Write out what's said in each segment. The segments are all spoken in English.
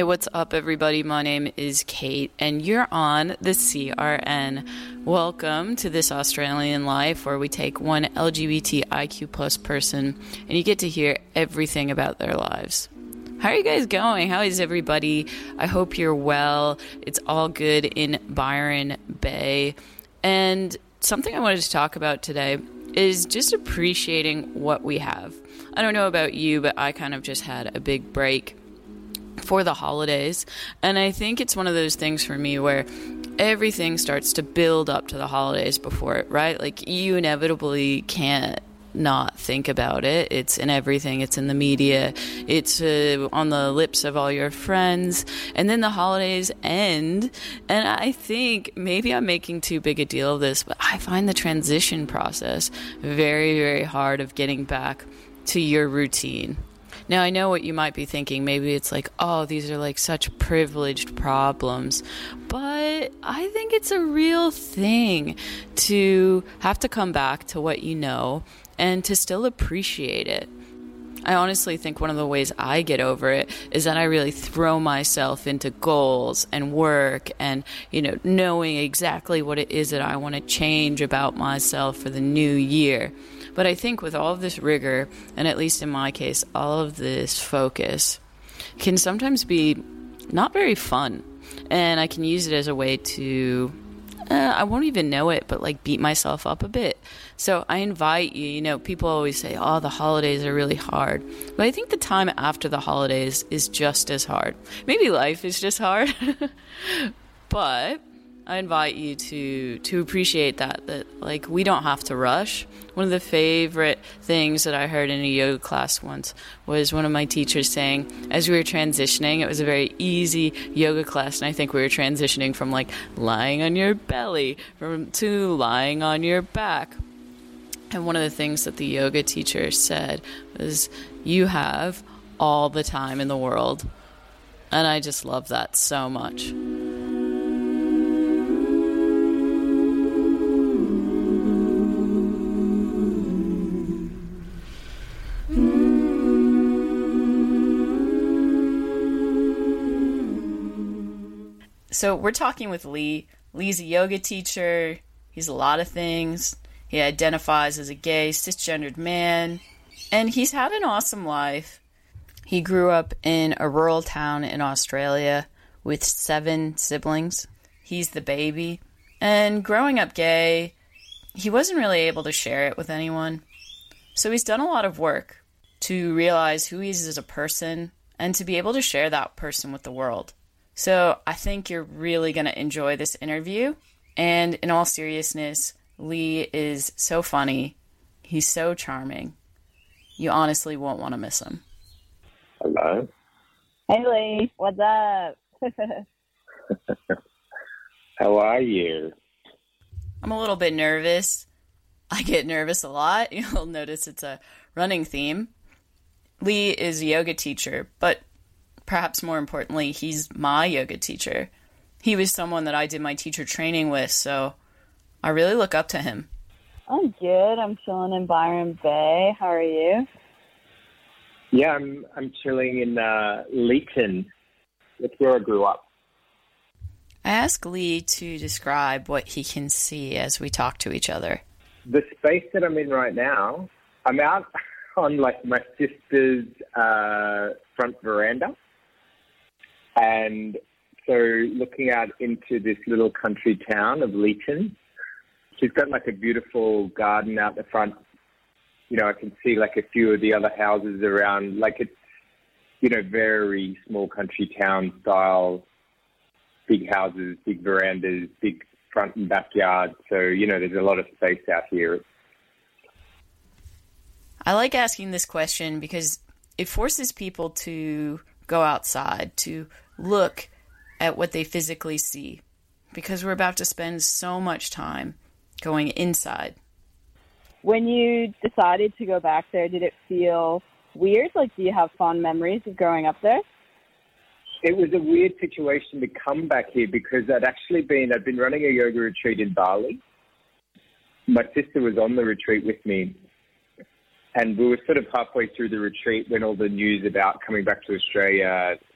what's up, everybody? My name is Kate, and you're on the CRN. Welcome to This Australian Life, where we take one LGBTIQ plus person, and you get to hear everything about their lives. How are you guys going? How is everybody? I hope you're well. It's all good in Byron Bay. And something I wanted to talk about today is just appreciating what we have. I don't know about you, but I kind of just had a big break for the holidays, and I think it's one of those things for me where everything starts to build up to the holidays before it, right? Like, you inevitably can't not think about it. It's in everything. It's in the media. It's on the lips of all your friends, and then the holidays end, and I think maybe I'm making too big a deal of this, but I find the transition process very, very hard of getting back to your routine. Now, I know what you might be thinking. Maybe it's like, oh, these are like such privileged problems. But I think it's a real thing to have to come back to what you know and to still appreciate it. I honestly think one of the ways I get over it is that I really throw myself into goals and work and, knowing exactly what it is that I want to change about myself for the new year. But I think with all of this rigor, and at least in my case, all of this focus, can sometimes be not very fun. And I can use it as a way to, I won't even know it, but like beat myself up a bit. So I invite you, people always say, oh, the holidays are really hard. But I think the time after the holidays is just as hard. Maybe life is just hard. But I invite you to appreciate that like we don't have to rush. One of the favorite things that I heard in a yoga class once was one of my teachers saying, as we were transitioning, it was a very easy yoga class, and I think we were transitioning from like lying on your belly to lying on your back. And one of the things that the yoga teacher said was, you have all the time in the world. And I just love that so much. So we're talking with Lee. Lee's a yoga teacher. He's a lot of things. He identifies as a gay, cisgendered man. And he's had an awesome life. He grew up in a rural town in Australia with 7 siblings. He's the baby. And growing up gay, he wasn't really able to share it with anyone. So he's done a lot of work to realize who he is as a person and to be able to share that person with the world. So I think you're really going to enjoy this interview. And in all seriousness, Lee is so funny. He's so charming. You honestly won't want to miss him. Hello. Hey, Lee. What's up? How are you? I'm a little bit nervous. I get nervous a lot. You'll notice it's a running theme. Lee is a yoga teacher, but perhaps more importantly, he's my yoga teacher. He was someone that I did my teacher training with, so I really look up to him. I'm good. I'm chilling in Byron Bay. How are you? Yeah, I'm chilling in Leeton. That's where I grew up. I asked Lee to describe what he can see as we talk to each other. The space that I'm in right now, I'm out on like my sister's front veranda. And so looking out into this little country town of Leeton, she's got like a beautiful garden out the front. I can see like a few of the other houses around, like it's, very small country town style, big houses, big verandas, big front and backyard. So, there's a lot of space out here. I like asking this question because it forces people to go outside, to look at what they physically see, because we're about to spend so much time going inside. When you decided to go back there, did it feel weird? Like, do you have fond memories of growing up there? It was a weird situation to come back here because I'd been running a yoga retreat in Bali. My sister was on the retreat with me, and we were sort of halfway through the retreat when all the news about coming back to Australia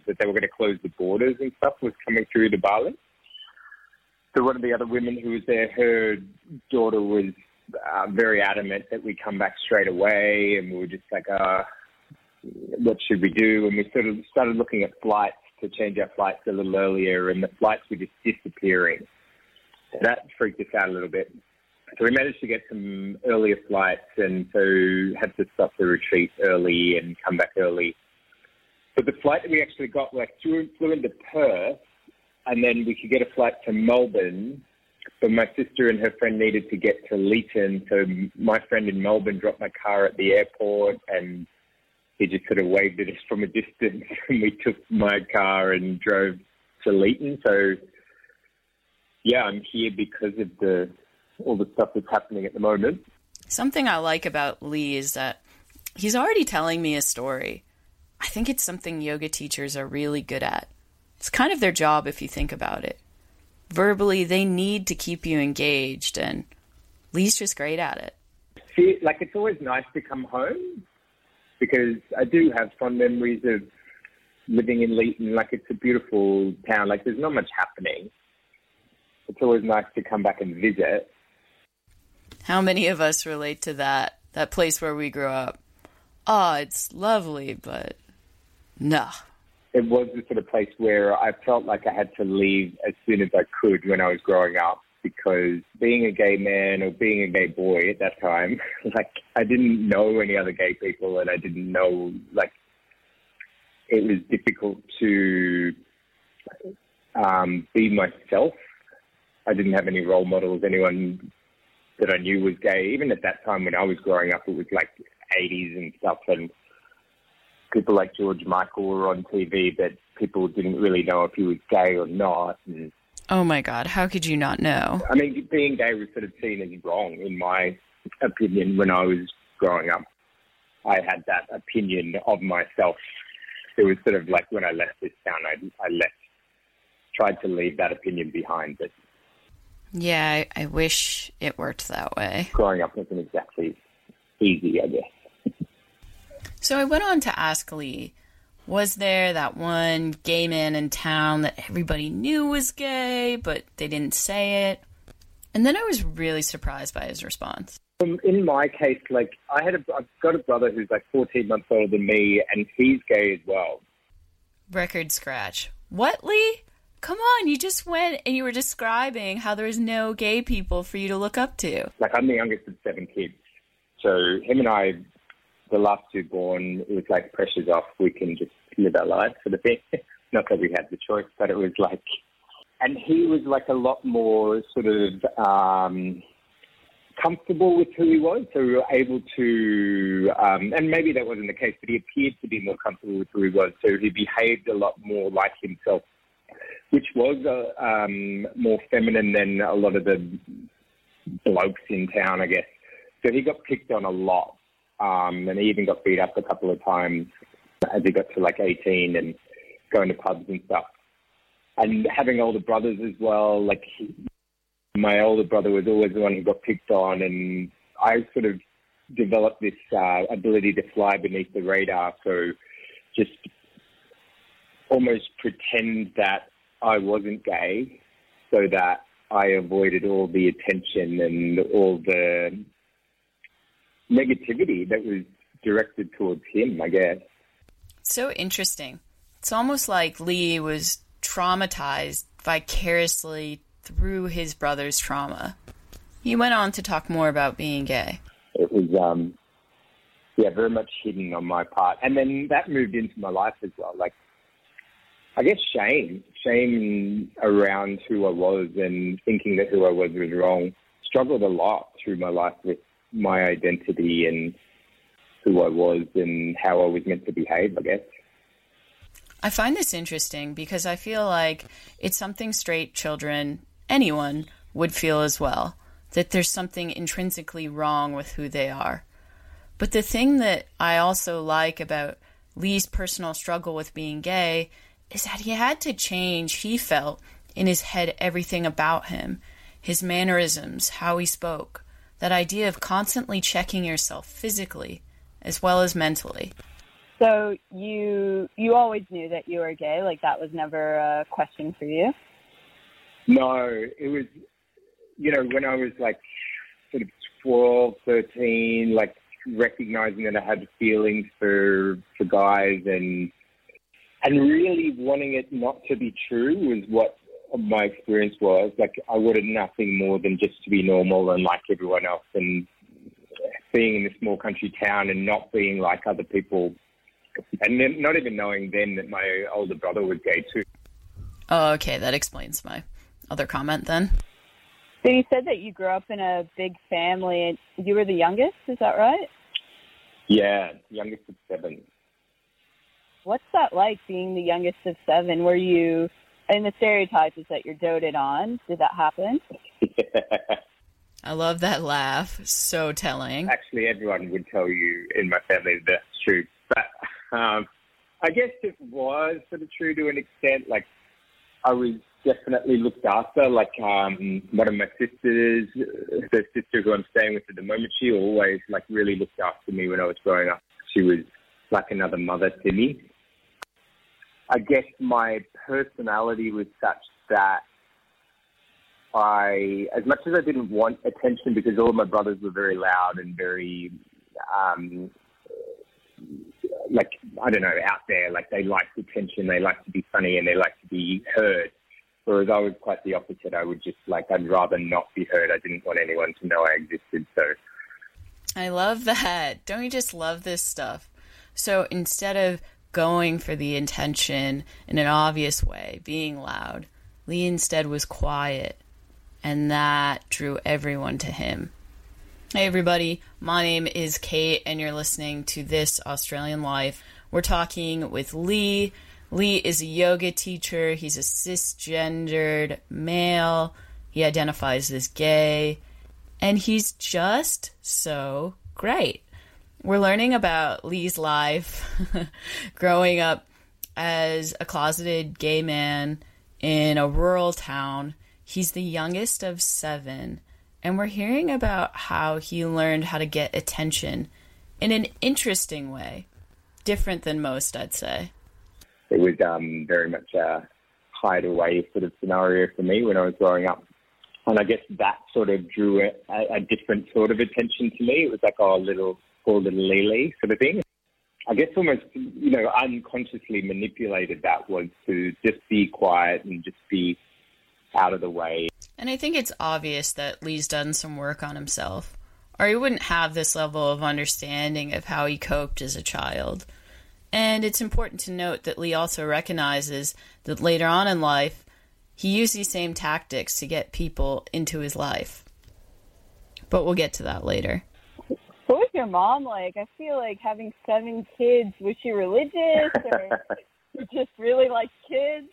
that they were going to close the borders and stuff was coming through to Bali. So one of the other women who was there, her daughter was very adamant that we come back straight away, and we were just like, what should we do? And we sort of started looking at flights to change our flights a little earlier, and the flights were just disappearing. So that freaked us out a little bit. So we managed to get some earlier flights, and so had to stop the retreat early and come back early. But the flight that we actually got, flew into Perth, and then we could get a flight to Melbourne. But my sister and her friend needed to get to Leeton, so my friend in Melbourne dropped my car at the airport, and he just sort of waved at us from a distance, and we took my car and drove to Leeton. So, yeah, I'm here because of all the stuff that's happening at the moment. Something I like about Lee is that he's already telling me a story. I think it's something yoga teachers are really good at. It's kind of their job if you think about it. Verbally, they need to keep you engaged, and Lee's just great at it. See, it's always nice to come home, because I do have fond memories of living in Leeton. It's a beautiful town. There's not much happening. It's always nice to come back and visit. How many of us relate to that place where we grew up? Oh, it's lovely, but no. It was the sort of place where I felt like I had to leave as soon as I could when I was growing up, because being a gay man or being a gay boy at that time, I didn't know any other gay people, and I didn't know, it was difficult to be myself. I didn't have any role models, anyone that I knew was gay. Even at that time when I was growing up, it was 80s and stuff, and people like George Michael were on TV, but people didn't really know if he was gay or not. And, oh my God, how could you not know? I mean, being gay was sort of seen as wrong, in my opinion, when I was growing up. I had that opinion of myself. It was sort of when I left this town, I tried to leave that opinion behind, but yeah, I wish it worked that way. Growing up wasn't exactly easy, I guess. So I went on to ask Lee, was there that one gay man in town that everybody knew was gay, but they didn't say it? And then I was really surprised by his response. In my case, I've got a brother who's 14 months older than me, and he's gay as well. Record scratch. What, Lee? Come on, you just went and you were describing how there was no gay people for you to look up to. I'm the youngest of 7 kids. So him and I, the last two born, it was pressure's off. We can just live our lives sort of thing. Not that we had the choice, but it was and he was a lot more sort of comfortable with who he was. So we were able to, and maybe that wasn't the case, but he appeared to be more comfortable with who he was. So he behaved a lot more like himself, which was more feminine than a lot of the blokes in town, I guess. So he got picked on a lot, and he even got beat up a couple of times as he got to 18 and going to pubs and stuff. And having older brothers as well, my older brother was always the one who got picked on, and I sort of developed this ability to fly beneath the radar, so just almost pretend that I wasn't gay so that I avoided all the attention and all the negativity that was directed towards him, I guess. So interesting. It's almost like Lee was traumatized vicariously through his brother's trauma. He went on to talk more about being gay. It was, very much hidden on my part. And then that moved into my life as well. I guess shame around who I was and thinking that who I was wrong. Struggled a lot through my life with my identity and who I was and how I was meant to behave, I guess. I find this interesting because I feel like it's something straight children, anyone, would feel as well, that there's something intrinsically wrong with who they are. But the thing that I also like about Lee's personal struggle with being gay is that he had to change, he felt, in his head everything about him, his mannerisms, how he spoke, that idea of constantly checking yourself physically as well as mentally. So you always knew that you were gay? Like, that was never a question for you? No, it was, when I was like sort of 12, 13, like recognizing that I had feelings for guys and really wanting it not to be true was what my experience was. Like, I wanted nothing more than just to be normal and like everyone else, and being in a small country town and not being like other people, and then not even knowing then that my older brother was gay too. Oh, okay. That explains my other comment then. So you said that you grew up in a big family and you were the youngest, is that right? Yeah, youngest of 7. What's that like, being the youngest of 7? Were you, and the stereotype is that you're doted on. Did that happen? I love that laugh. So telling. Actually, everyone would tell you in my family that's true. But I guess it was sort of true to an extent. Like, I was definitely looked after. Like, one of my sisters, the sister who I'm staying with at the moment, she always, like, really looked after me when I was growing up. She was like another mother to me. I guess my personality was such that as much as I didn't want attention, because all of my brothers were very loud and very, like, I don't know, out there. Like, they liked attention, they liked to be funny, and they liked to be heard. Whereas I was quite the opposite. I would just, like, I'd rather not be heard. I didn't want anyone to know I existed, so. I love that. Don't you just love this stuff? So instead of going for the attention in an obvious way, being loud, Lee instead was quiet, and that drew everyone to him. Hey everybody, my name is Kate, and you're listening to This Australian Life. We're talking with Lee. Lee is a yoga teacher. He's a cisgendered male. He identifies as gay, and he's just so great. We're learning about Lee's life growing up as a closeted gay man in a rural town. He's the youngest of 7, and we're hearing about how he learned how to get attention in an interesting way, different than most, I'd say. It was very much a hide-away sort of scenario for me when I was growing up. And I guess that sort of drew a different sort of attention to me. It was like, oh, poor little Lily sort of thing. I guess almost, unconsciously manipulated that was to just be quiet and just be out of the way. And I think it's obvious that Lee's done some work on himself, or he wouldn't have this level of understanding of how he coped as a child. And it's important to note that Lee also recognizes that later on in life, he used these same tactics to get people into his life. But we'll get to that later. What was your mom like? I feel like having 7 kids, was she religious or just really like kids?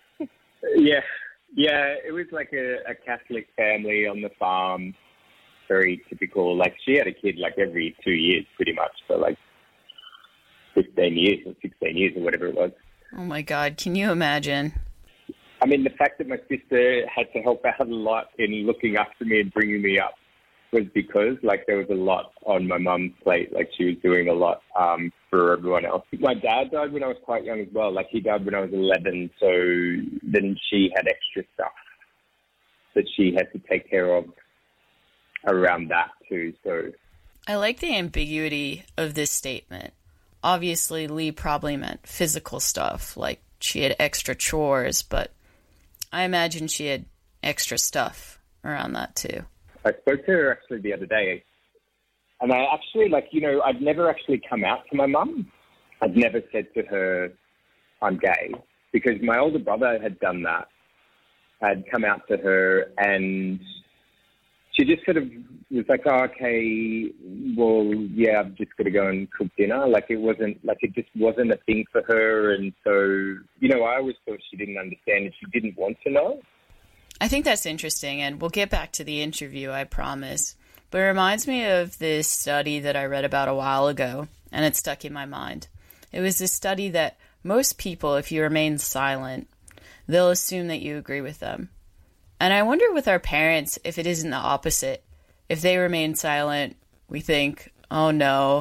Yeah, it was like a Catholic family on the farm, very typical. Like, she had a kid like every 2 years pretty much for like 15 years or 16 years or whatever it was. Oh my God, can you imagine? I mean, the fact that my sister had to help out a lot in looking after me and bringing me up was because, like, there was a lot on my mum's plate. Like, she was doing a lot for everyone else. My dad died when I was quite young as well. Like, he died when I was 11, so then she had extra stuff that she had to take care of around that too. So I like the ambiguity of this statement. Obviously, Lee probably meant physical stuff, like she had extra chores, but I imagine she had extra stuff around that too. I spoke to her actually the other day, and I actually, I'd never actually come out to my mum. I'd never said to her, I'm gay, because my older brother had done that. I'd come out to her, and she just sort of was like, oh, okay, well, yeah, I've just got to go and cook dinner. Like, it just wasn't a thing for her. And so, I always thought she didn't understand and she didn't want to know. I think that's interesting, and we'll get back to the interview, I promise. But it reminds me of this study that I read about a while ago, and it stuck in my mind. It was this study that most people, if you remain silent, they'll assume that you agree with them. And I wonder with our parents if it isn't the opposite. If they remain silent, we think, oh no,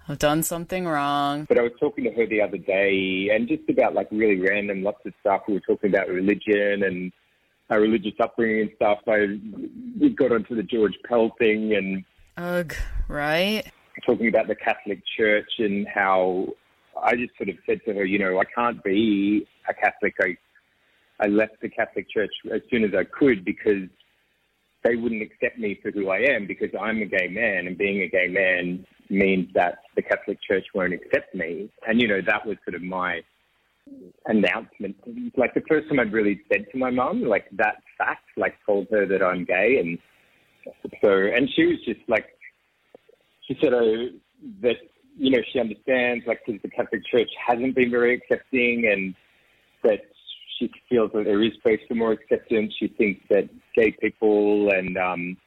I've done something wrong. But I was talking to her the other day, and just about like really random, lots of stuff. We were talking about religion and our religious upbringing and stuff. We got onto the George Pell thing and Ugh, right? talking about the Catholic Church and how I just sort of said to her, you know, I can't be a Catholic. I left the Catholic Church as soon as I could because they wouldn't accept me for who I am because I'm a gay man, and being a gay man means that the Catholic Church won't accept me. And, you know, that was sort of my announcement. Like the first time I'd really said to my mum, like that fact, like told her that I'm gay. And so, and she was just like, she said that, you know, she understands, like, because the Catholic Church hasn't been very accepting and that she feels that there is space for more acceptance. She thinks that gay people and,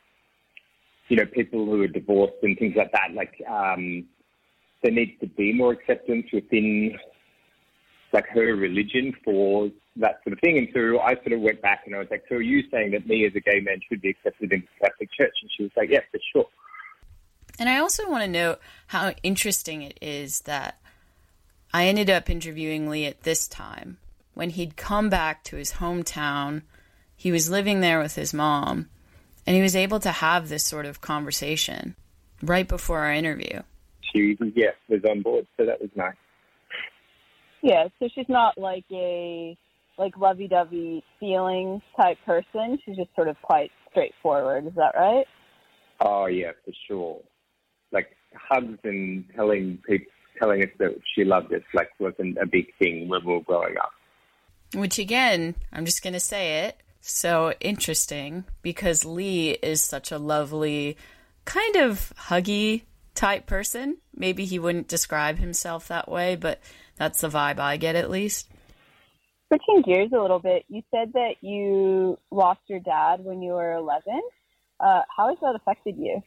you know, people who are divorced and things like that, like, there needs to be more acceptance within, like, her religion for that sort of thing. And so I sort of went back and I was like, so are you saying that me as a gay man should be accepted in the Catholic Church? And she was like, yeah, for sure. And I also want to note how interesting it is that I ended up interviewing Lee at this time. When he'd come back to his hometown, he was living there with his mom, and he was able to have this sort of conversation right before our interview. She, yeah, was on board, so that was nice. Yeah, so she's not like a lovey-dovey feelings type person. She's just sort of quite straightforward. Is that right? Oh, yeah, for sure. Like hugs and telling us that she loved us, like, wasn't a big thing when we were growing up. Which, again, I'm just going to say it, so interesting, because Lee is such a lovely, kind of huggy type person. Maybe he wouldn't describe himself that way, but that's the vibe I get, at least. Switching gears a little bit, you said that you lost your dad when you were 11. How has that affected you?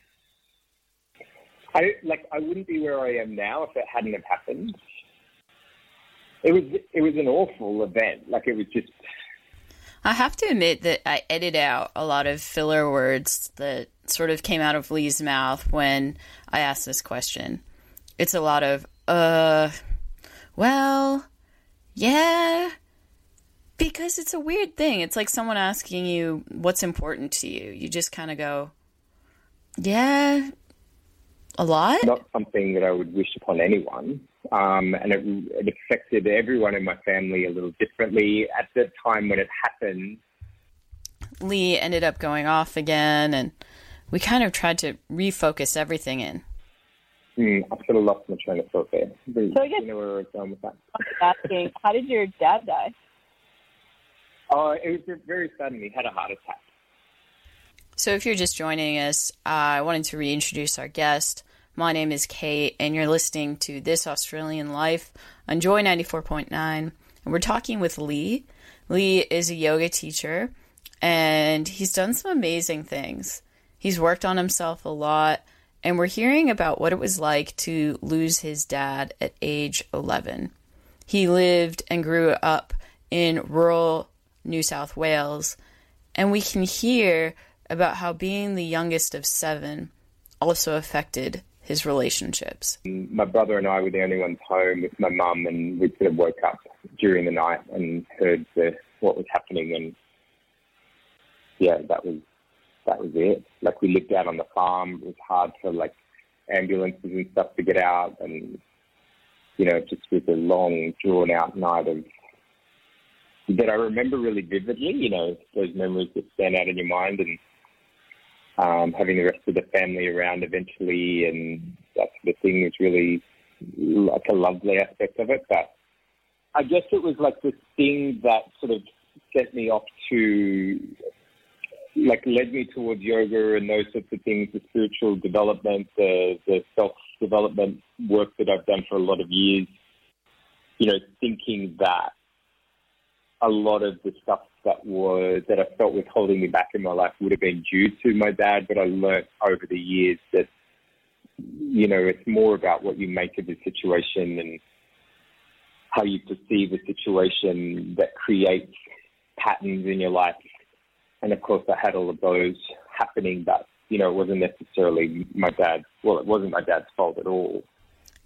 I wouldn't be where I am now if it hadn't have happened. It was an awful event. Like, it was just... I have to admit that I edit out a lot of filler words that sort of came out of Lee's mouth when I asked this question. It's a lot of, well, yeah, because it's a weird thing. It's like someone asking you what's important to you. You just kind of go, yeah, a lot? Not something that I would wish upon anyone. And it affected everyone in my family a little differently. At the time when it happened, Lee ended up going off again, and we kind of tried to refocus everything in. I sort of lost my train of thought there. So I guess, you know where I was going with that. Asking, how did your dad die? Oh, it was very sudden. He had a heart attack. So if you're just joining us, I wanted to reintroduce our guest. My name is Kate, and you're listening to This Australian Life on Joy 94.9. And we're talking with Lee. Lee is a yoga teacher, and he's done some amazing things. He's worked on himself a lot, and we're hearing about what it was like to lose his dad at age 11. He lived and grew up in rural New South Wales, and we can hear about how being the youngest of 7 also affected his relationships. My brother and I were the only ones home with my mum, and we sort of woke up during the night and heard what was happening, and yeah, that was it. Like, we lived out on the farm. It was hard for, like, ambulances and stuff to get out, and, you know, it just was a long, drawn-out night that I remember really vividly, you know, those memories that stand out in your mind, and having the rest of the family around eventually and that sort of thing is really like a lovely aspect of it. But I guess it was like this thing that sort of set me off to, like, led me towards yoga and those sorts of things, the spiritual development, the self-development work that I've done for a lot of years, you know, thinking that a lot of the stuff that I felt was holding me back in my life would have been due to my dad, but I learnt over the years that, you know, it's more about what you make of the situation and how you perceive the situation that creates patterns in your life. And of course, I had all of those happening, but, you know, it wasn't necessarily it wasn't my dad's fault at all.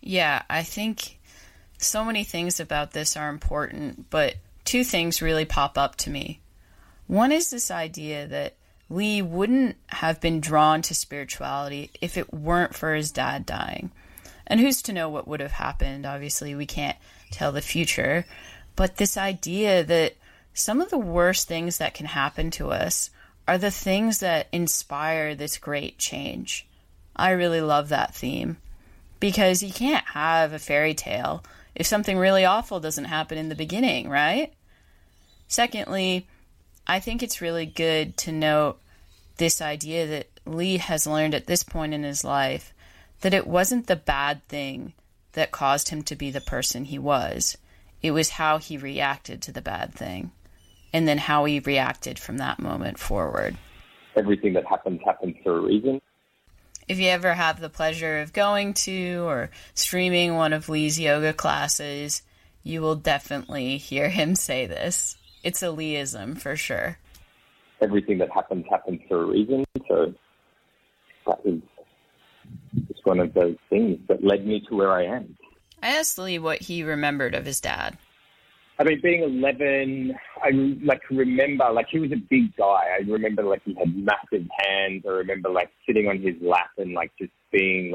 Yeah, I think so many things about this are important, but two things really pop up to me. One is this idea that Lee wouldn't have been drawn to spirituality if it weren't for his dad dying. And who's to know what would have happened? Obviously, we can't tell the future. But this idea that some of the worst things that can happen to us are the things that inspire this great change. I really love that theme. Because you can't have a fairy tale if something really awful doesn't happen in the beginning, right? Secondly, I think it's really good to note this idea that Lee has learned at this point in his life that it wasn't the bad thing that caused him to be the person he was. It was how he reacted to the bad thing, and then how he reacted from that moment forward. Everything that happens for a reason. If you ever have the pleasure of going to or streaming one of Lee's yoga classes, you will definitely hear him say this. It's a Leeism for sure. Everything that happens for a reason. So that is just one of those things that led me to where I am. I asked Lee what he remembered of his dad. I mean, being 11, I remember he was a big guy. I remember he had massive hands. I remember sitting on his lap and just being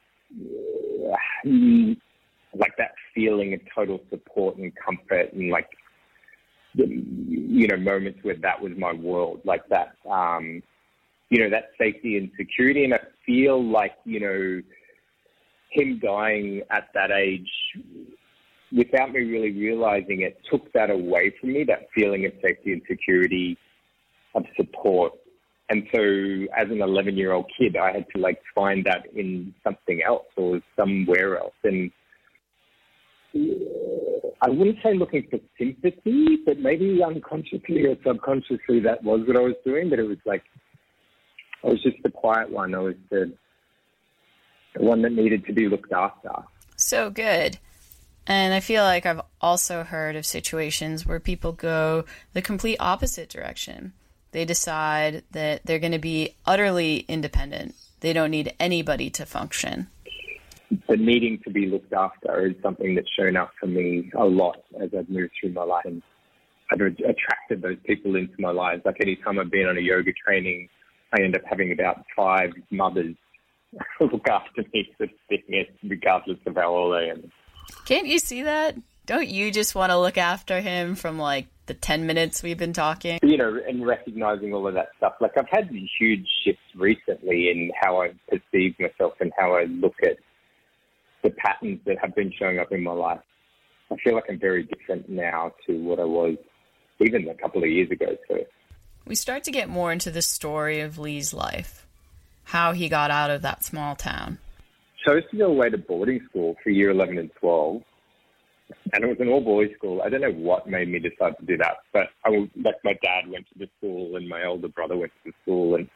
that feeling of total support and comfort and moments where that was my world, that safety and security. And I feel him dying at that age, without me really realizing it, took that away from me, that feeling of safety and security, of support. And so as an 11-year-old kid, I had to find that in something else or somewhere else. And I wouldn't say looking for sympathy, but maybe unconsciously or subconsciously that was what I was doing. But it was I was just the quiet one. I was the one that needed to be looked after. So good. And I feel like I've also heard of situations where people go the complete opposite direction. They decide that they're going to be utterly independent. They don't need anybody to function. The needing to be looked after is something that's shown up for me a lot as I've moved through my life. And I've attracted those people into my lives. Any time I've been on a yoga training, I end up having about 5 mothers look after me, sort of thing, regardless of how old I am. Can't you see that? Don't you just want to look after him from the 10 minutes we've been talking? And recognizing all of that stuff. I've had these huge shifts recently in how I perceive myself and how I look at the patterns that have been showing up in my life. I feel like I'm very different now to what I was even a couple of years ago. So we start to get more into the story of Lee's life, how he got out of that small town. So I used to go away to boarding school for year 11 and 12, and it was an all-boys school. I don't know what made me decide to do that, but my dad went to the school and my older brother went to the school, and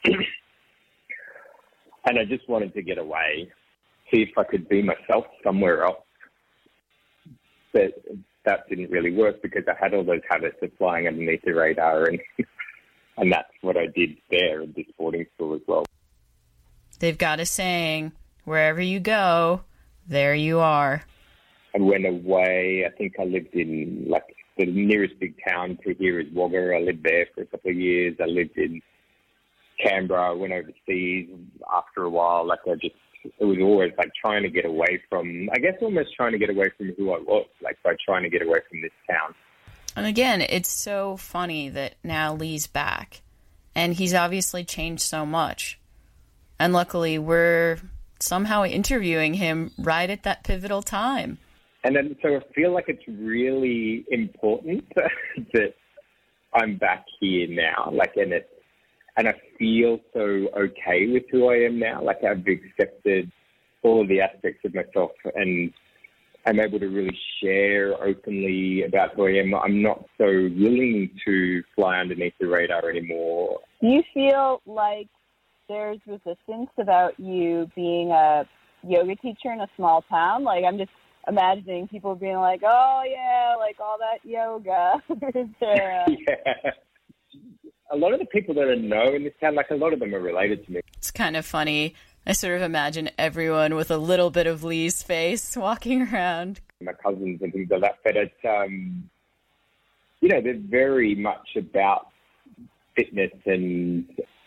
and I just wanted to get away, see if I could be myself somewhere else. But that didn't really work because I had all those habits of flying underneath the radar, and and that's what I did there at this boarding school as well. They've got a saying, wherever you go, there you are. I went away. I think I lived in the nearest big town to here is Wagga. I lived there for a couple of years. I lived in Canberra. I went overseas after a while. It was always trying to get away from, I guess almost trying to get away from who I was, by trying to get away from this town. And again, it's so funny that now Lee's back and he's obviously changed so much. And luckily we're somehow interviewing him right at that pivotal time. And then, so I feel like it's really important that I'm back here now, and I feel so okay with who I am now. I've accepted all of the aspects of myself, and I'm able to really share openly about who I am. I'm not so willing to fly underneath the radar anymore. Do you feel like there's resistance about you being a yoga teacher in a small town? I'm just imagining people being like, oh yeah, all that yoga. Yeah. A lot of the people that I know in this town, a lot of them are related to me. It's kind of funny. I sort of imagine everyone with a little bit of Lee's face walking around. My cousins and things like that, but it's, they're very much about fitness and,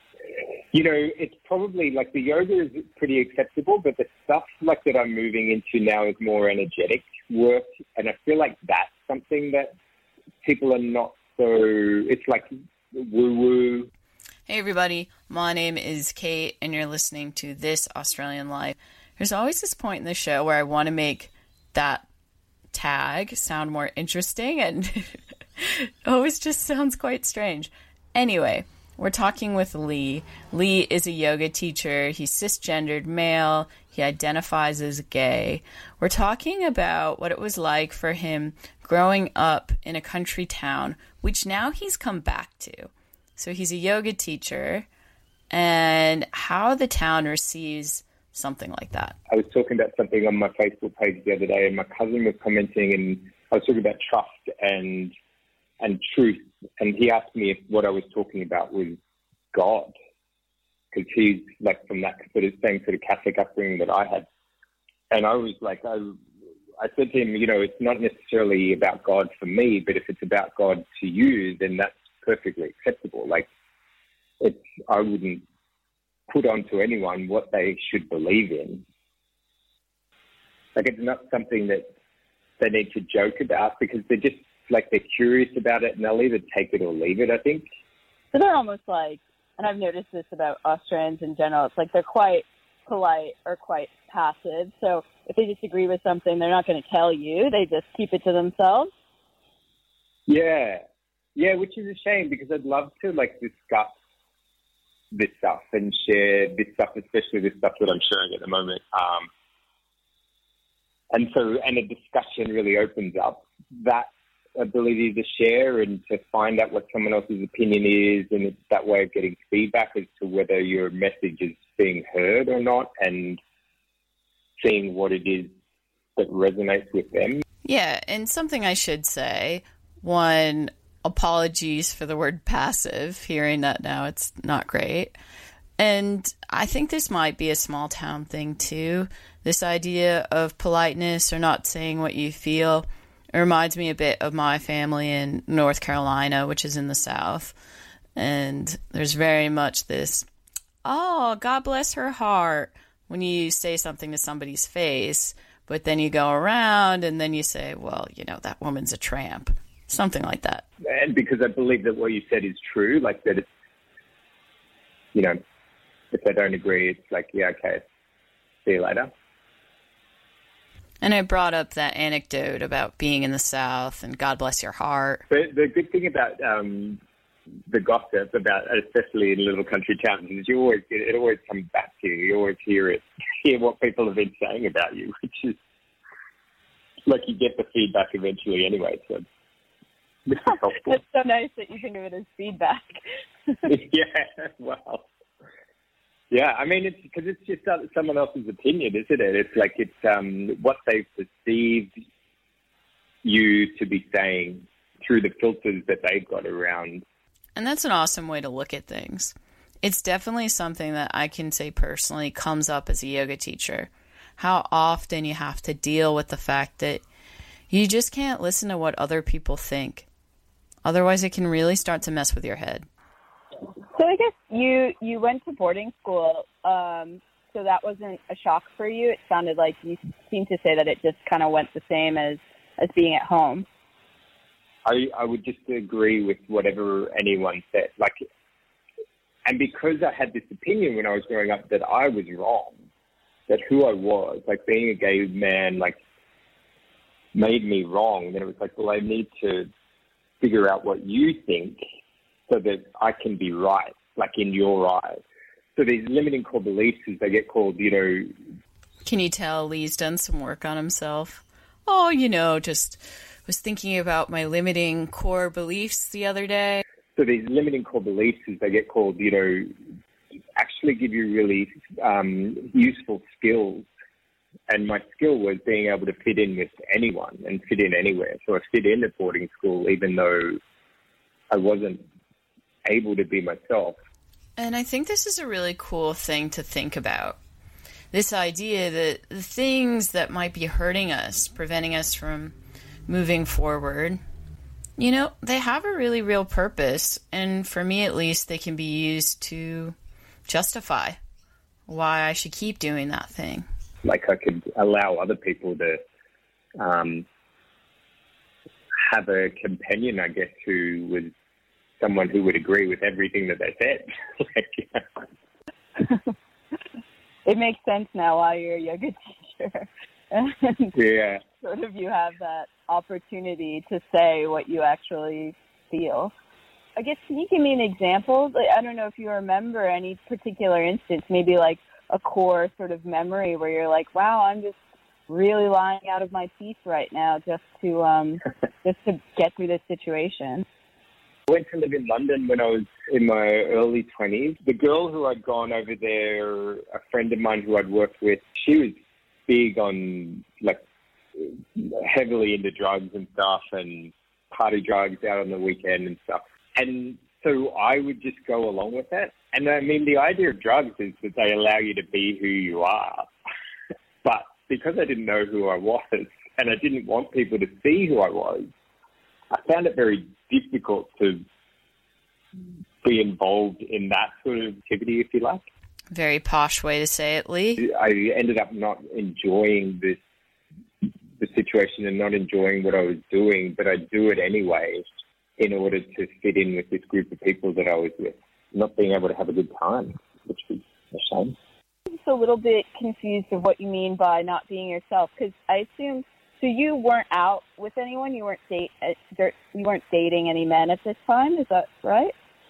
it's probably like the yoga is pretty acceptable, but the stuff like that I'm moving into now is more energetic work. And I feel like that's something that people are not so, it's like woo-woo. Hey everybody, my name is Kate and you're listening to This Australian Life. There's always this point in the show where I want to make that tag sound more interesting and it always just sounds quite strange. Anyway, we're talking with Lee. Lee is a yoga teacher. He's cisgendered male. He identifies as gay. We're talking about what it was like for him growing up in a country town, which now he's come back to. So he's a yoga teacher, and how the town receives something like that. I was talking about something on my Facebook page the other day, and my cousin was commenting, and I was talking about trust and truth, and he asked me if what I was talking about was God, because he's like from that same sort of Catholic upbringing that I had. And I was like, I said to him, it's not necessarily about God for me, but if it's about God to you, then that's perfectly acceptable. Like, I wouldn't put onto anyone what they should believe in. Like, it's not something that they need to joke about, because they're curious about it, and they'll either take it or leave it, I think. So they're almost like, and I've noticed this about Australians in general, it's like they're quite polite or quite passive. So if they disagree with something, they're not going to tell you. They just keep it to themselves. Yeah. Yeah, which is a shame, because I'd love to discuss this stuff and share this stuff, especially this stuff that I'm sharing at the moment. And a discussion really opens up that ability to share and to find out what someone else's opinion is, and it's that way of getting feedback as to whether your message is being heard or not, and seeing what it is that resonates with them. Yeah, and something I should say, one, apologies for the word passive. Hearing that now, it's not great. And I think this might be a small town thing too. This idea of politeness or not saying what you feel. It reminds me a bit of my family in North Carolina, which is in the South. And there's very much this, oh, God bless her heart, when you say something to somebody's face, but then you go around and then you say, well, that woman's a tramp. Something like that. And because I believe that what you said is true, like that it's, if they don't agree, it's like, yeah, okay, see you later. And I brought up that anecdote about being in the South and God bless your heart. But the good thing about the gossip, especially in little country towns, is it always comes back to you. You always hear what people have been saying about you, which is like you get the feedback eventually anyway. So this is helpful. It's so nice that you think of it as feedback. Yeah, well. Yeah, I mean, it's because it's just someone else's opinion, isn't it? It's like what they've perceived you to be saying through the filters that they've got around. And that's an awesome way to look at things. It's definitely something that I can say personally comes up as a yoga teacher. How often you have to deal with the fact that you just can't listen to what other people think. Otherwise, it can really start to mess with your head. So I guess you went to boarding school, so that wasn't a shock for you. It sounded like you seemed to say that it just kind of went the same as being at home. I would just agree with whatever anyone said. And because I had this opinion when I was growing up that I was wrong, that who I was, like being a gay man, made me wrong, then it was like, well, I need to figure out what you think so that I can be right, in your eyes. So these limiting core beliefs, as they get called, Can you tell Lee's done some work on himself? Oh, just was thinking about my limiting core beliefs the other day. So these limiting core beliefs, as they get called, actually give you really useful skills. And my skill was being able to fit in with anyone and fit in anywhere. So I fit in at boarding school, even though I wasn't able to be myself. And I think this is a really cool thing to think about. this idea that the things that might be hurting us, preventing us from moving forward, you know, they have a really real purpose. And for me, at least, they can be used to justify why I should keep doing that thing. Like I could allow other people to have a companion, I guess, who was someone who would agree with everything that they said. It makes sense now why you're a yoga teacher. Yeah. Sort of you have that opportunity to say what you actually feel. I guess, can you give me an example? Like, I don't know if you remember any particular instance, maybe like a core sort of memory where you're like, wow, I'm just really lying out of my teeth right now just to get through this situation. I went to live in London when I was in my early 20s. The girl who I'd gone over there, a friend of mine who I'd worked with, she was big on, like, heavily into drugs and stuff and party drugs out on the weekend and stuff. And so I would just go along with that. And I mean, the idea of drugs is that they allow you to be who you are. But because I didn't know who I was and I didn't want people to see who I was, I found it very difficult to be involved in that sort of activity, if you like. Very posh way to say it, Lee. I ended up not enjoying the situation and not enjoying what I was doing, but I do it anyway in order to fit in with this group of people that I was with, not being able to have a good time, which was a shame. I'm just a little bit confused of what you mean by not being yourself, because I assume, so you weren't out with anyone, you weren't dating any men at this time, is that right?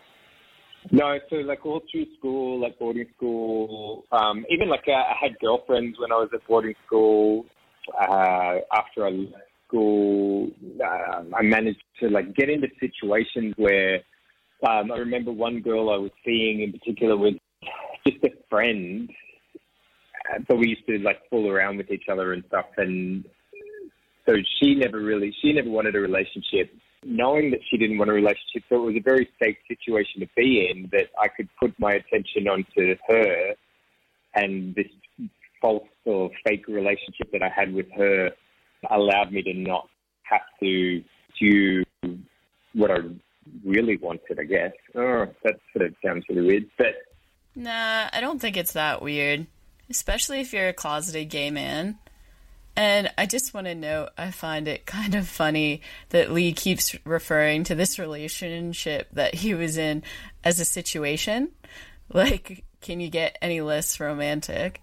No, so like all through school, like boarding school, even like I had girlfriends when I was at boarding school. After I left school, I managed to like get into situations where I remember one girl I was seeing in particular was just a friend, but we used to like fool around with each other and stuff. And so she never wanted a relationship, knowing that she didn't want a relationship. So it was a very safe situation to be in, that I could put my attention onto her, and this false or fake relationship that I had with her allowed me to not have to do what I really wanted, I guess. Oh, that sort of sounds really weird. But nah, I don't think it's that weird, especially if you're a closeted gay man. And I just want to note, I find it kind of funny that Lee keeps referring to this relationship that he was in as a situation. Like, can you get any less romantic?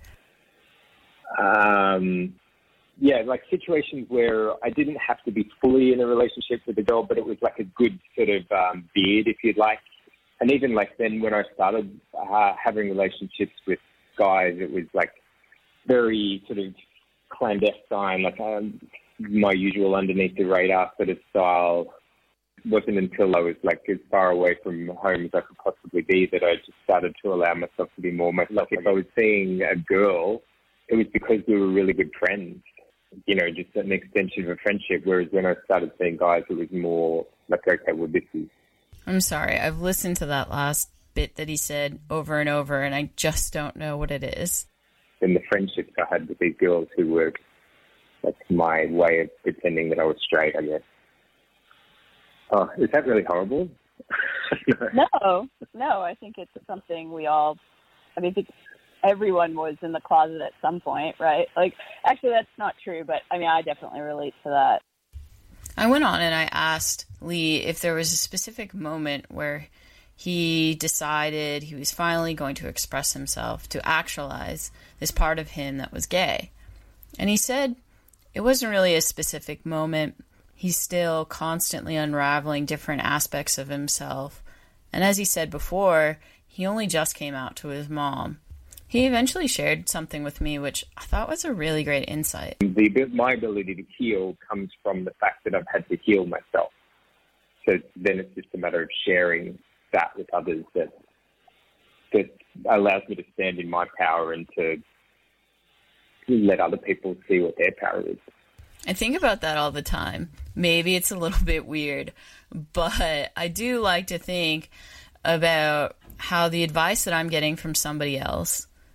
Yeah, like situations where I didn't have to be fully in a relationship with a girl, but it was like a good sort of bid, if you'd like. And even like then when I started having relationships with guys, it was like very sort of clandestine, like my usual underneath the radar sort of style. It wasn't until I was like as far away from home as I could possibly be that I just started to allow myself to be more myself. If I was seeing a girl, it was because we were really good friends, you know, just an extension of a friendship. Whereas when I started seeing guys, it was more like, okay, well, this is... I'm sorry, I've listened to that last bit that he said over and over, and I just don't know what it is. And the friendships I had with these girls who were like my way of pretending that I was straight, I guess. Oh, is that really horrible? No, I think it's something we all, I mean, I think everyone was in the closet at some point, right? Like, actually, that's not true, but I mean, I definitely relate to that. I went on and I asked Lee if there was a specific moment where he decided he was finally going to express himself, to actualize this part of him that was gay. And he said it wasn't really a specific moment. He's still constantly unraveling different aspects of himself. And as he said before, he only just came out to his mom. He eventually shared something with me, which I thought was a really great insight. My ability to heal comes from the fact that I've had to heal myself. So then it's just a matter of sharing that with others that allows me to stand in my power and to let other people see what their power is. I think about that all the time. Maybe it's a little bit weird, but I do like to think about how the advice that I'm getting from somebody else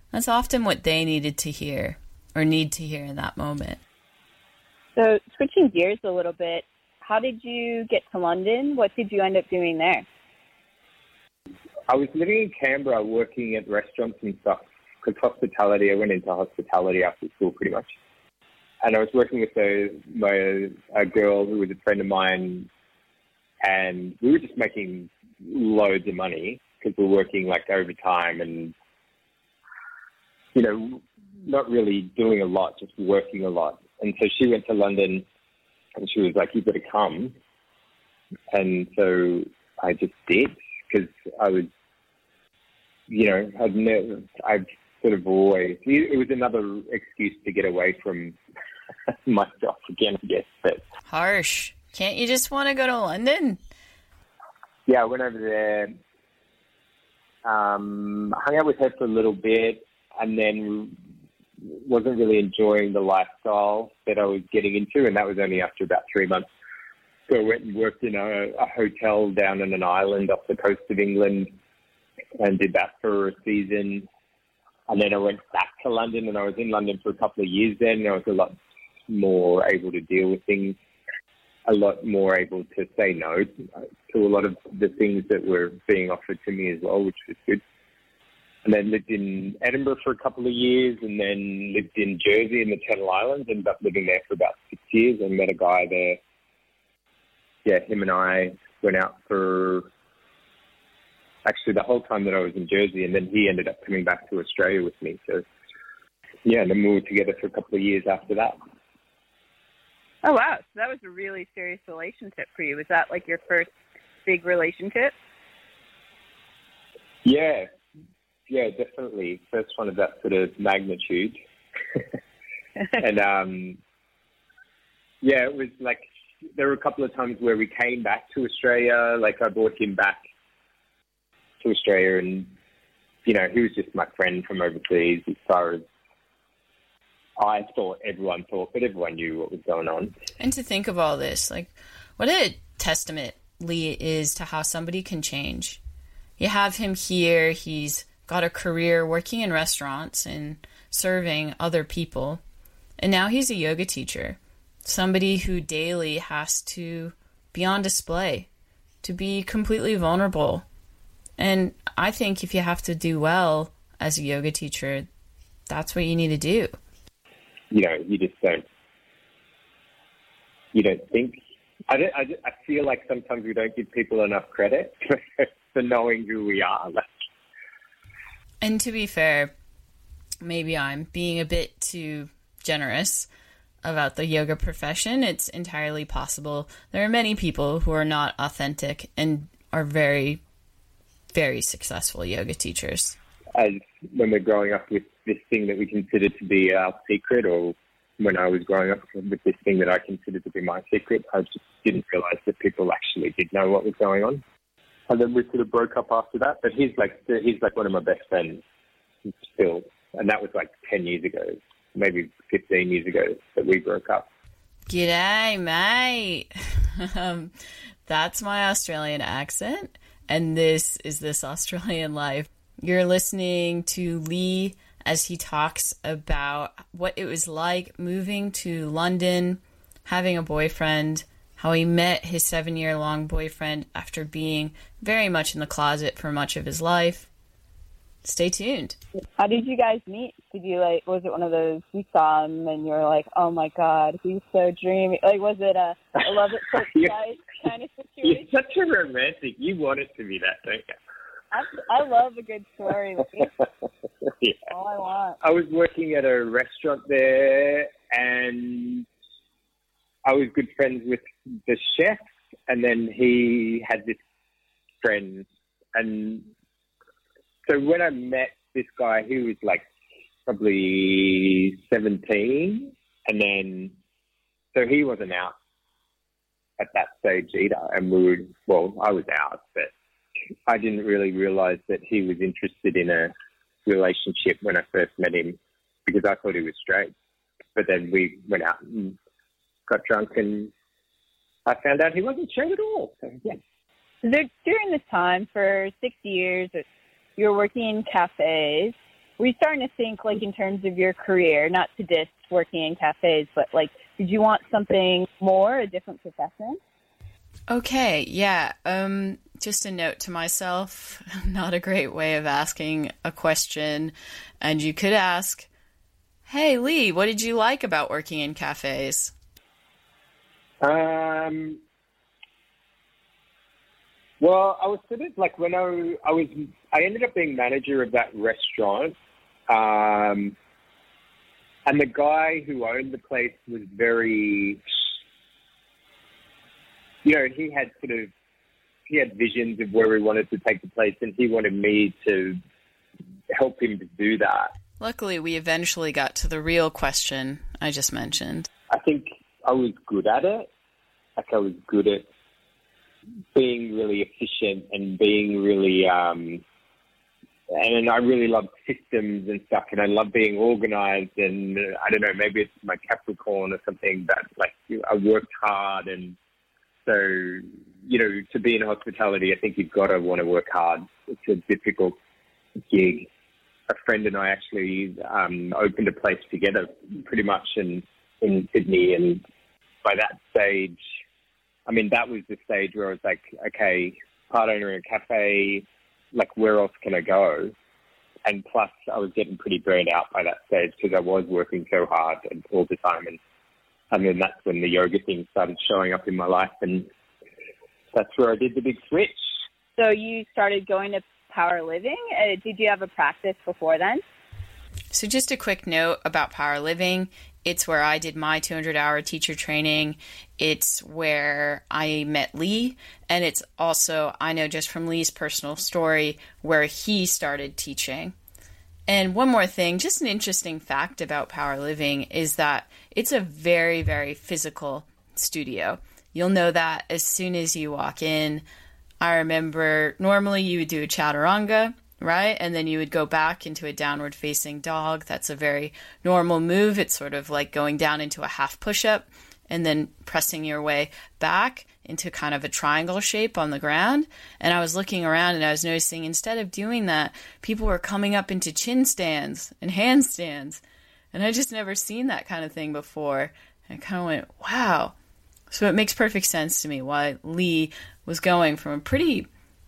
That's often what they needed to hear or need to hear in that moment. So switching gears a little bit, how did you get to London? What did you end up doing there? I was living in Canberra working at restaurants and stuff because hospitality, I went into hospitality after school pretty much. And I was working with a girl who was a friend of mine, and we were just making loads of money because we were working like overtime and, you know, not really doing a lot, just working a lot. And so she went to London and she was like, "You better come." And so I just did because I was, you know, I've sort of always, it was another excuse to get away from myself again, I guess. But harsh. Can't you just want to go to London? Yeah, I went over there, hung out with her for a little bit, and then wasn't really enjoying the lifestyle that I was getting into, and that was only after about 3 months. So I went and worked in a hotel down on an island off the coast of England and did that for a season. And then I went back to London, and I was in London for a couple of years then. I was a lot more able to deal with things, a lot more able to say no to a lot of the things that were being offered to me as well, which was good. And then lived in Edinburgh for a couple of years, and then lived in Jersey in the Channel Islands. Ended up living there for about 6 years and met a guy there. Yeah, him and I went out for actually the whole time that I was in Jersey, and then he ended up coming back to Australia with me. So, yeah, and then we were together for a couple of years after that. Oh, wow. So that was a really serious relationship for you. Was that like your first big relationship? Yeah, definitely. First one of that sort of magnitude. And, yeah, it was like there were a couple of times where we came back to Australia. Like I brought him back to Australia, and, you know, he was just my friend from overseas as far as I thought everyone thought, but everyone knew what was going on. And to think of all this, like, what a testament Lee is to how somebody can change. You have him here, he's got a career working in restaurants and serving other people, and now he's a yoga teacher, somebody who daily has to be on display, to be completely vulnerable. And I think if you have to do well as a yoga teacher, that's what you need to do. You know, you don't think. I feel like sometimes we don't give people enough credit for knowing who we are. And to be fair, maybe I'm being a bit too generous about the yoga profession. It's entirely possible. There are many people who are not authentic and are very, very successful yoga teachers. As when we're growing up with this thing that we consider to be our secret, or when I was growing up with this thing that I considered to be my secret, I just didn't realize that people actually did know what was going on. And then we sort of broke up after that. But he's like one of my best friends still. And that was like 10 years ago, maybe 15 years ago that we broke up. G'day, mate. That's my Australian accent. And this is This Australian Life. You're listening to Lee as he talks about what it was like moving to London, having a boyfriend, how he met his 7-year-long boyfriend after being very much in the closet for much of his life. Stay tuned. How did you guys meet? Was it one of those, you saw him and you were like, oh my God, he's so dreamy? Like, was it a love at first sight kind of situation? You're such a romantic. You want it to be that, don't you? I love a good story. Yeah. All I want. I was working at a restaurant there, and I was good friends with the chef, and then he had this friend. And so when I met this guy, he was like probably 17, and then so he wasn't out at that stage either. And I was out, but I didn't really realize that he was interested in a relationship when I first met him, because I thought he was straight. But then we went out and got drunk, and I found out he wasn't straight at all. So, yeah. So during this time, for 6 years, you were working in cafes. were you starting to think, like, in terms of your career, not to diss working in cafes, but, like, did you want something more, a different profession? Okay, yeah. Just a note to myself, not a great way of asking a question. And you could ask, hey, Lee, what did you like about working in cafes? Well, I was sort of like when I ended up being manager of that restaurant, and the guy who owned the place was very, he had visions of where he wanted to take the place, and he wanted me to help him to do that. Luckily, we eventually got to the real question I just mentioned. I think I was good at it. Like, I was good at being really efficient and being really, and I really love systems and stuff, and I love being organized, and I don't know, maybe it's my Capricorn or something, that like I worked hard, and so, to be in hospitality, I think you've got to want to work hard. It's a difficult gig. A friend and I actually opened a place together pretty much in Sydney, and by that stage, that was the stage where I was like, okay, part owner in a cafe, like, where else can I go? And plus, I was getting pretty burned out by that stage because I was working so hard and all the time. And then that's when the yoga thing started showing up in my life, and that's where I did the big switch. So you started going to Power Living. Did you have a practice before then? So just a quick note about Power Living. It's where I did my 200-hour teacher training. It's where I met Lee. And it's also, I know just from Lee's personal story, where he started teaching. And one more thing, just an interesting fact about Power Living is that it's a very, very physical studio. You'll know that as soon as you walk in. I remember normally you would do a chaturanga, right? And then you would go back into a downward facing dog. That's a very normal move. It's sort of like going down into a half push-up and then pressing your way back into kind of a triangle shape on the ground. And I was looking around and I was noticing instead of doing that, people were coming up into chin stands and handstands. And I just never seen that kind of thing before. And I kind of went, wow. So it makes perfect sense to me why Lee was going from a pretty,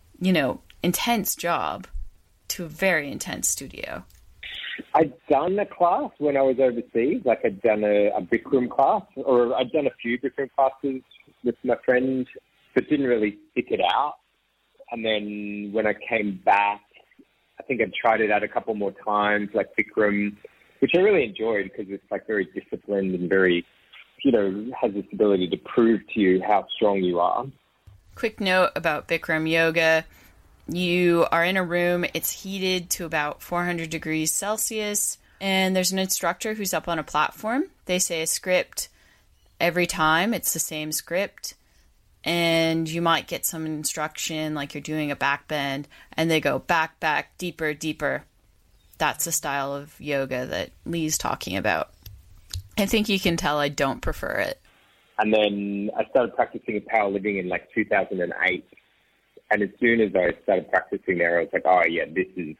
intense job to a very intense studio. I'd done a class when I was overseas. Like, I'd done a Bikram class, or I'd done a few different classes with my friend, but didn't really stick it out. And then when I came back, I think I'd tried it out a couple more times, like Bikram, which I really enjoyed because it's like very disciplined and very, has this ability to prove to you how strong you are. Quick note about Bikram yoga. You are in a room, it's heated to about 400 degrees Celsius, and there's an instructor who's up on a platform. They say a script every time, it's the same script, and you might get some instruction like you're doing a back bend, and they go back, back, deeper, deeper. That's the style of yoga that Lee's talking about. I think you can tell I don't prefer it. And then I started practicing at Power Living in like 2008. And as soon as I started practicing there, I was like, oh yeah, this is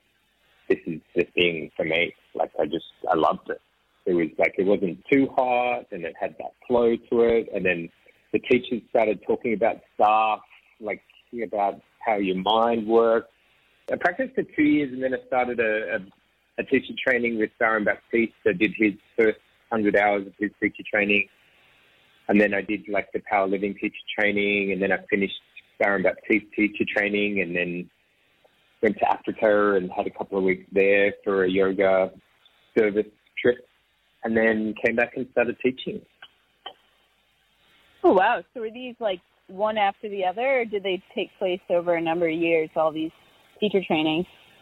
the thing for me. Like, I loved it. It was like, it wasn't too hot and it had that flow to it. And then the teachers started talking about stuff, like about how your mind works. I practiced for 2 years and then I started a teacher training with Saran Baptiste. I did his first 100 hours of his teacher training. And then I did like the Power Living teacher training, and then I finished Saran Baptiste teacher training, and then went to Africa and had a couple of weeks there for a yoga service trip, and then came back and started teaching. Oh, wow. So were these like one after the other, or did they take place over a number of years, all these teacher trainings?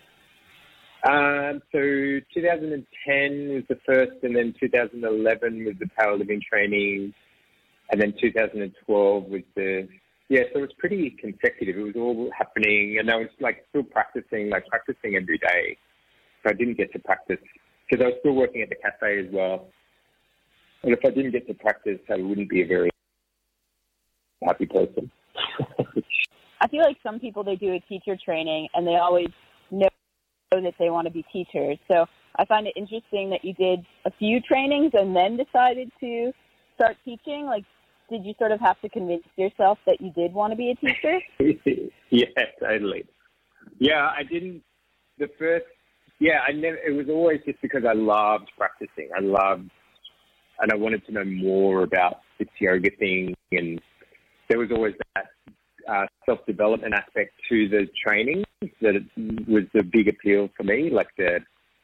So 2010 was the first, and then 2011 was the Power Living training, and then 2012 was so it was pretty consecutive. It was all happening, and I was like still practicing every day. So I didn't get to practice because I was still working at the cafe as well. And if I didn't get to practice, I wouldn't be a very happy person. I feel like some people, they do a teacher training and they always know that they want to be teachers. So I find it interesting that you did a few trainings and then decided to start teaching. Like, did you sort of have to convince yourself that you did want to be a teacher? Yeah, totally. Yeah, I didn't. I never. It was always just because I loved practicing. And I wanted to know more about this yoga thing. And there was always that self-development aspect to the training that it was the big appeal for me, like the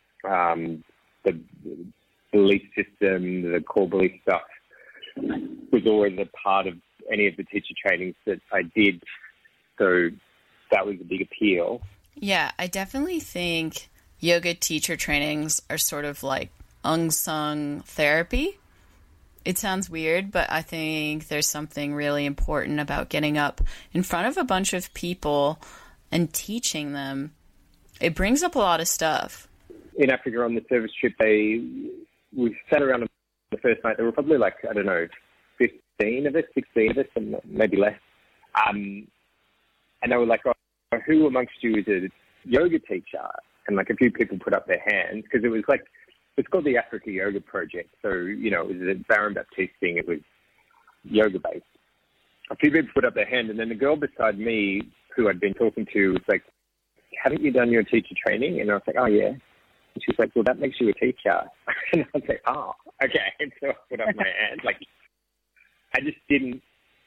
belief system, the core belief stuff was always a part of any of the teacher trainings that I did. So that was a big appeal. Yeah, I definitely think yoga teacher trainings are sort of like unsung therapy. It sounds weird, but I think there's something really important about getting up in front of a bunch of people and teaching them. It brings up a lot of stuff. In Africa on the service trip, we sat around the first night. There were probably 15 of us, 16 of us, and maybe less. And they were like, oh, who amongst you is a yoga teacher? And a few people put up their hands because it was it's called the Africa Yoga Project. So, it was a Baron Baptiste thing. It was yoga-based. A few people put up their hand, and then the girl beside me, who I'd been talking to, was like, haven't you done your teacher training? And I was like, oh, yeah. And she's like, well, that makes you a teacher. And I was like, oh, okay. And so I put up my hand. I didn't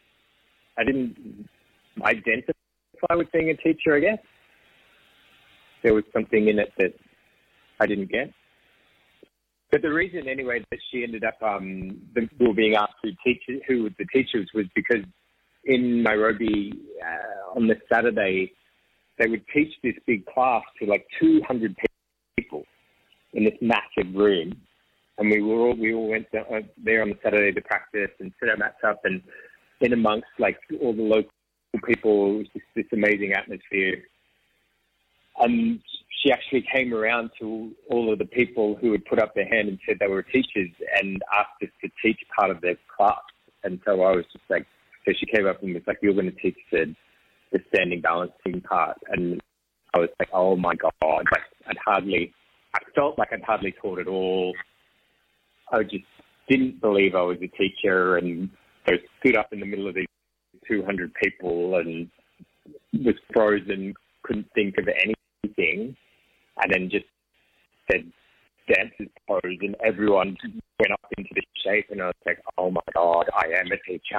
identify with being a teacher, I guess. There was something in it that I didn't get. But the reason, anyway, that she ended up we were being asked to teach who the teachers was because in Nairobi on the Saturday, they would teach this big class to 200 people in this massive room. And we all went there on the Saturday to practice and set our mats up, and in amongst all the local people, it was just this amazing atmosphere. And she actually came around to all of the people who had put up their hand and said they were teachers and asked us to teach part of their class. And so I was just so she came up and was like, you're going to teach the standing balancing part. And I was like, oh my God, I felt like I'd hardly taught at all. I just didn't believe I was a teacher, and I stood up in the middle of these 200 people and was frozen, couldn't think of anything, and then just said dances pose, and everyone went up into the shape, and I was like, oh my God, I am a teacher.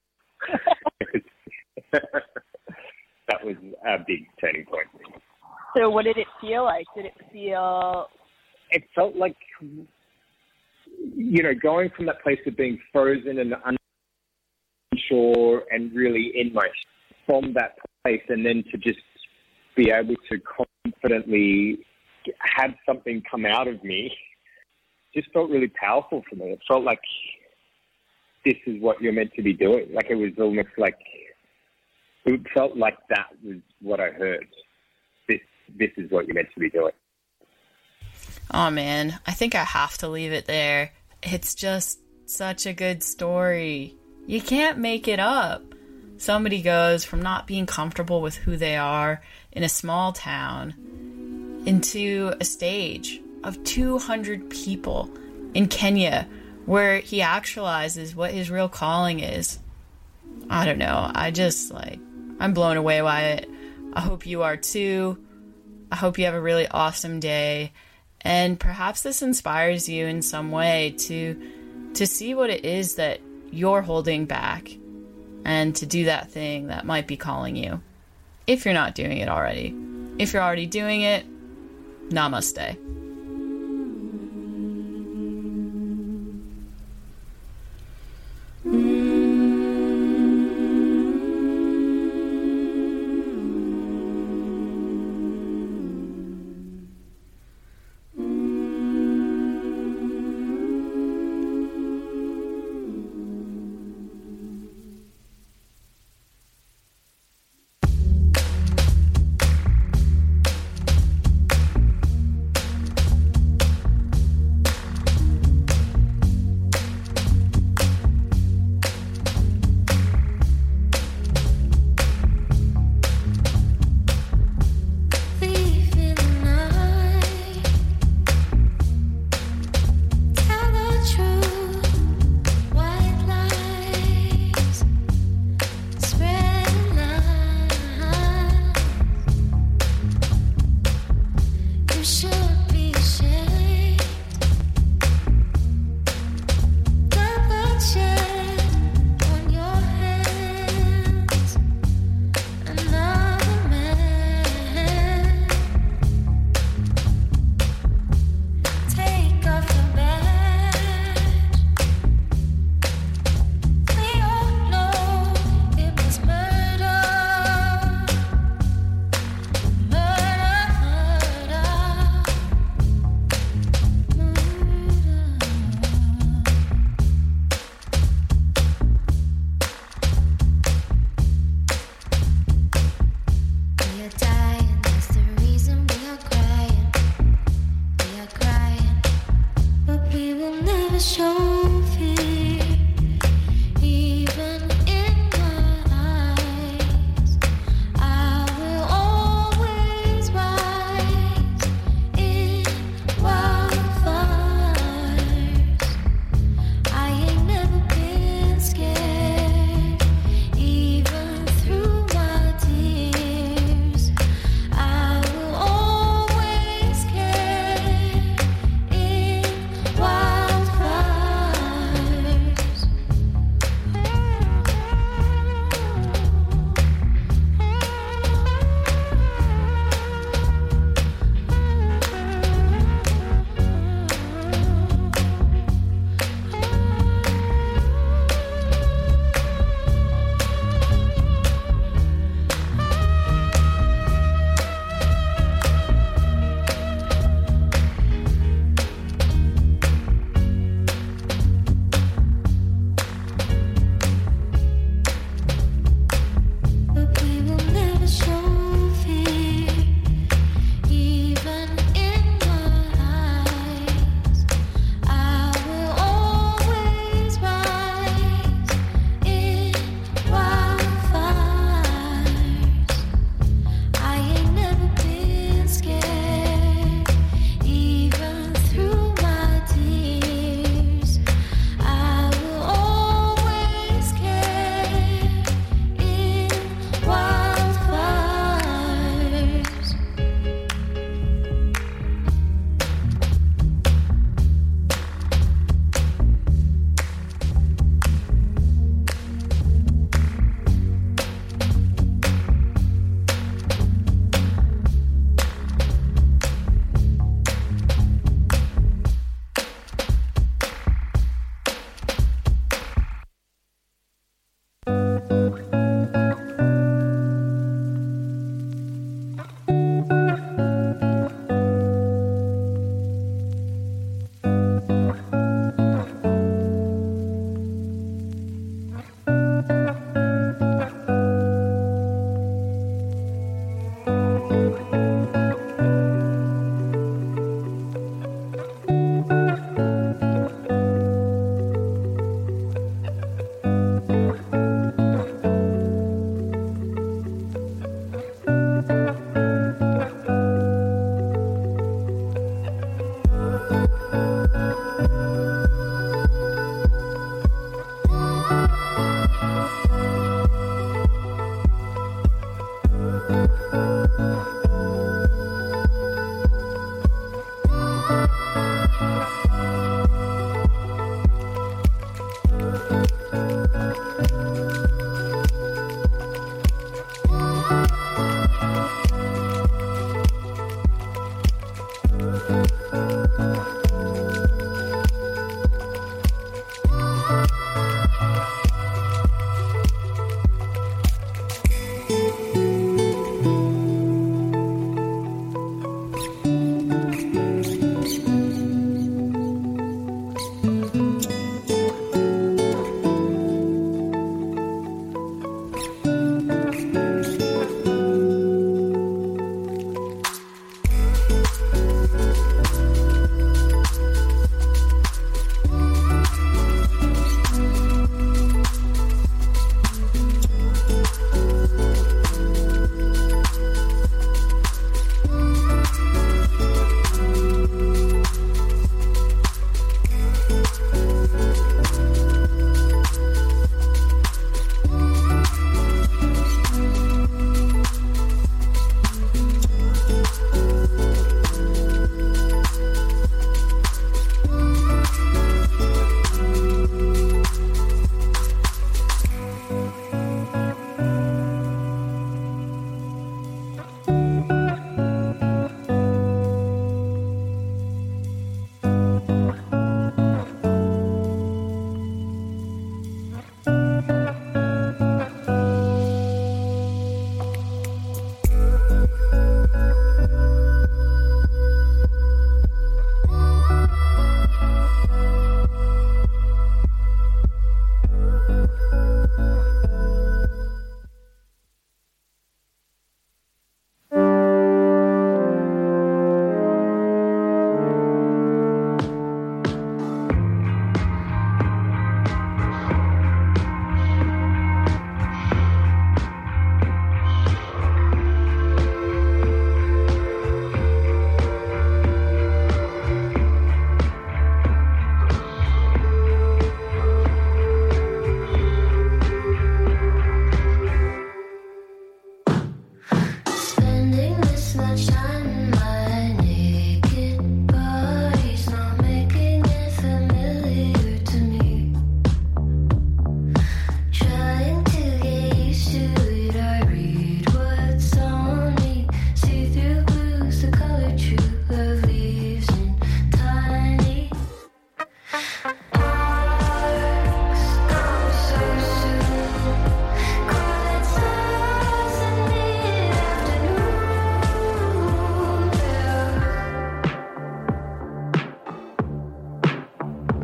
That was a big turning point. So what did it feel like? It felt like, going from that place of being frozen and unsure and really from that place, and then to just be able to confidently have something come out of me, just felt really powerful for me. It felt like this is what you're meant to be doing. It was almost it felt like that was what I heard. This is what you're meant to be doing. Oh man, I think I have to leave it there. It's just such a good story. You can't make it up. Somebody goes from not being comfortable with who they are in a small town into a stage of 200 people in Kenya where he actualizes what his real calling is. I don't know. I'm blown away by it. I hope you are too. I hope you have a really awesome day. And perhaps this inspires you in some way to see what it is that you're holding back and to do that thing that might be calling you. If you're not doing it already. If you're already doing it, namaste. Wildfire.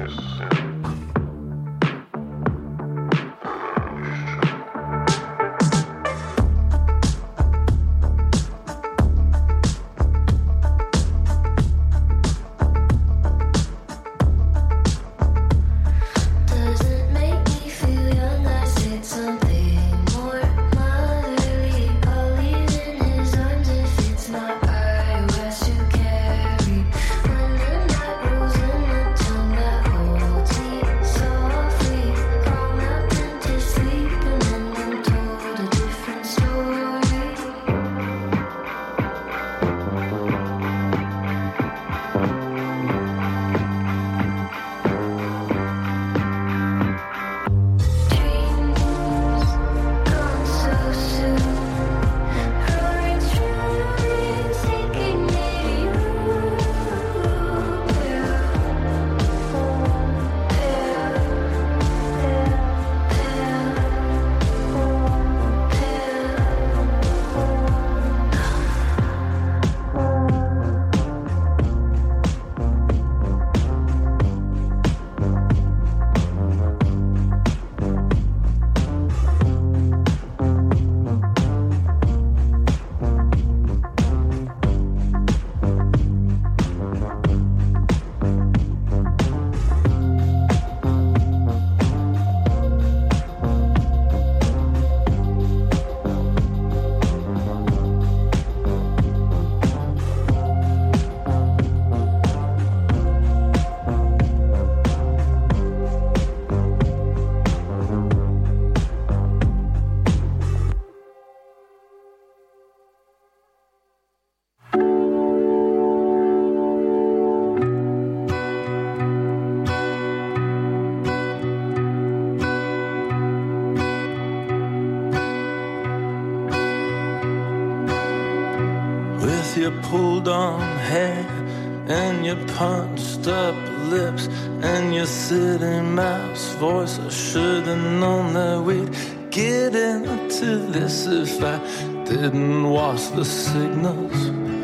Your pulled on hair and your punched up lips and your city mouse voice. I should have known that we'd get into this if I didn't watch the signals.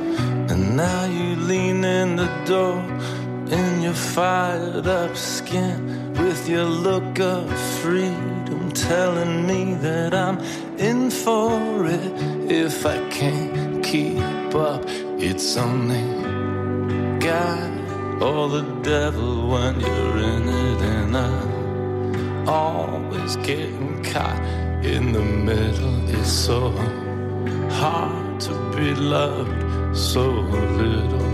And now you lean in the door in your fired up skin with your look of freedom, telling me that I'm in for it if I can't keep up. It's only God or the devil when you're in it, and I'm always getting caught in the middle. It's so hard to be loved so little.